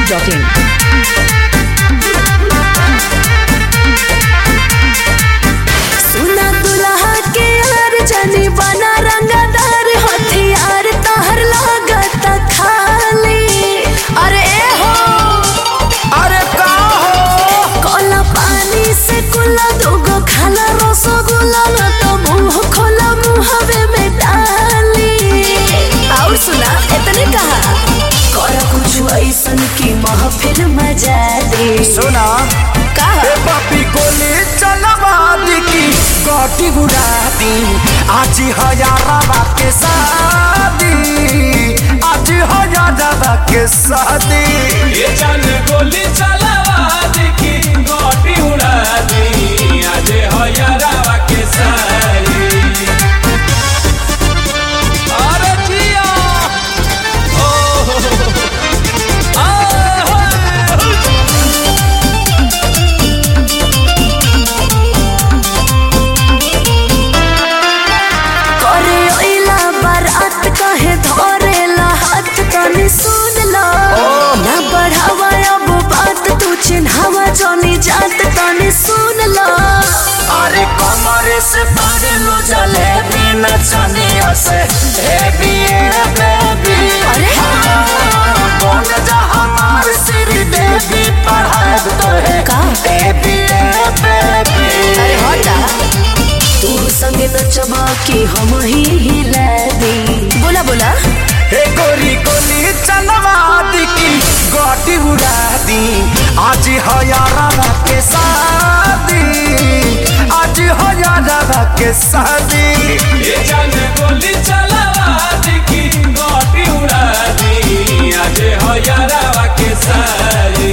biharmasti.in. सुना दुल्हा के यार जानी बना रंगदार हथियार तहर लागत खाली। अरे हो अरे का हो कोला पानी से कुला दोगो खाला रसगुल्ला न तो मुंह खोला मुहवे में डाली। और सुना इतने कहा कर कुछ ऐसन की महफिल मजा दे। सुना कहा ए पापी गोली चलवा दी की गोटी उड़ा दी आज हजारा के शादी आज हजारा के शादी ये जान गोली चलावा देखी गोटी उड़ा दी आज हो यारा के सारी। अरे जिया ओ करे ओइला बारात कहे धरेला हाथ तनी सुन लो ना बढ़ावा अब बात तू चिन्हावा जोनी जात तनी सुन लो। अरे कमरे से पारे लो जलेबी नचनिया से बेबी बेबी अरे कौन जा हमार श्री देवी पढ़ाए तो है का? बेबी बेबी अरे हटा तू संगे नचबा की हम ही हिला दी। बोला बोला हे गोरी गोली चलवा दी की गोटी उड़ा दी आज हजारा के शादी आज हजारा के शादी ये जान गोली चलावा देखी गोटी उड़ा दी आज हो यारा के सारी।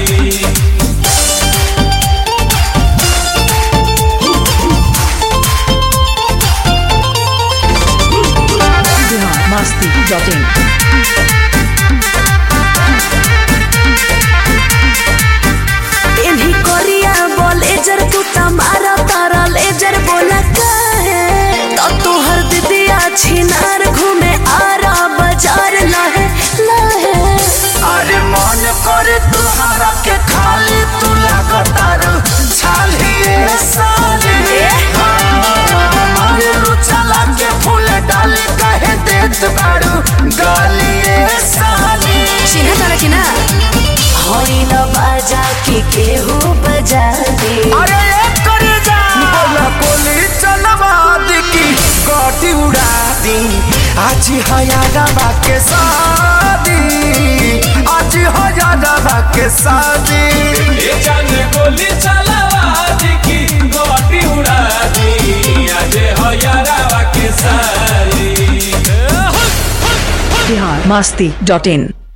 biharmasti.in. इन्हीं कोरिया बोले जर तू तमारा तारा लेजर बोला काहे तो तोहर दिदिया छिनार घूमे आरा बाजार लहे लहे। अरे मन करे तुम्हारा के खाली तू लगातार छालिए साली मारू चला के फूल डाली कहे देत बारू गालिए साली चिन्ह तारा की ना होई न बाजा की केहू बजा दे। अरे एक करे जा बोला गोली चलवा दी की गोटी उड़ा दी आज हजारा के शादी आज हजारा के शादी ये जान गोली चलावा देखी गोटी उड़ा दी आज हो यारा के सारी। biharmasti.in.